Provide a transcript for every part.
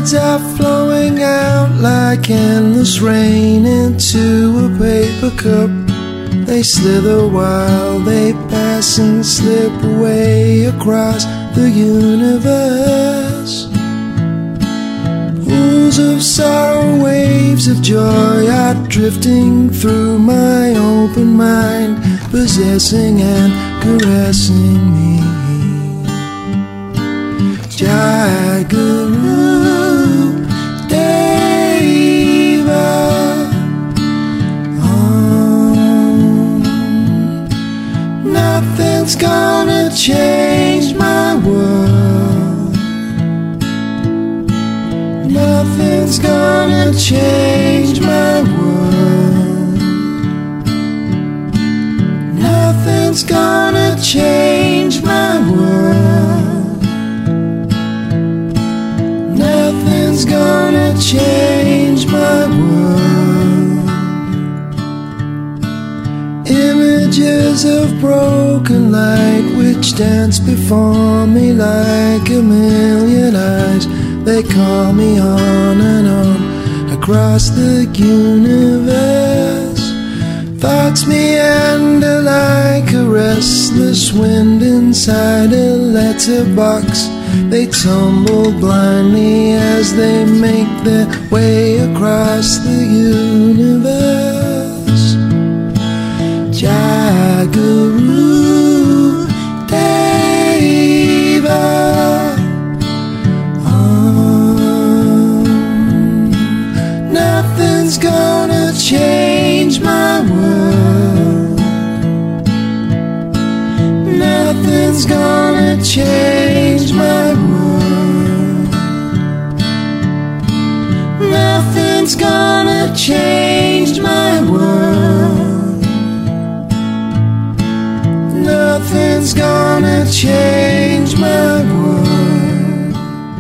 Words are flowing out like endless rain into a paper cup. They slither while they pass and slip away across the universe. Pools of sorrow, waves of joy are drifting through my open mind, possessing and caressing me. Jai Guru Deva Om. Nothing's gonna change my world. Nothing's gonna change my world. Nothing's gonna change my world. Nothing's gonna change my world. Images of broken light which dance before me like a million eyes. They call me on and on across the universe. Thoughts meander like a restless wind inside a letterbox. They tumble blindly as they make their way across the universe. Jai Guru Deva Om. Nothing's gonna change my world. Nothing's gonna change my world. Nothing's gonna change my world. Nothing's gonna change my world.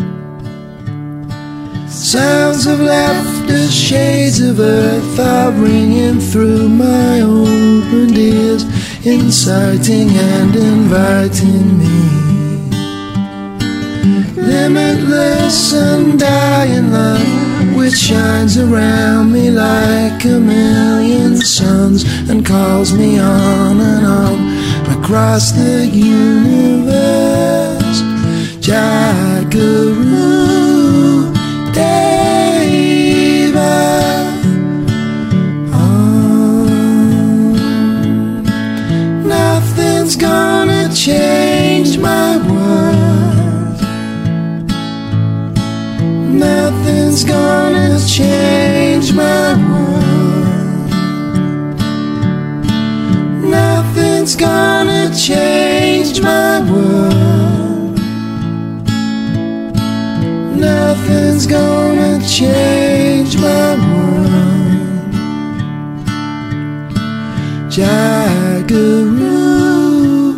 Sounds of laughter, shades of earth are ringing through my opened ears, inciting and inviting me. Limitless undying love which shines around me like a million suns and calls me on and on across the universe. Jai Guru Deva Om. Nothing's gonna change my world. Nothing's gonna change my world. Nothing's gonna change my world. Nothing's gonna change my world. Jai Guru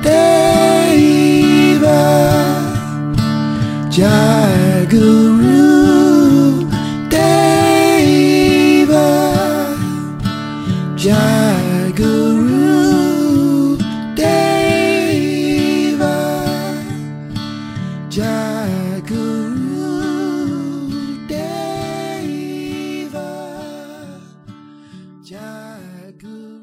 Deva Jai Guru Deva Jai Guru Deva Jai Guru Deva Jai Guru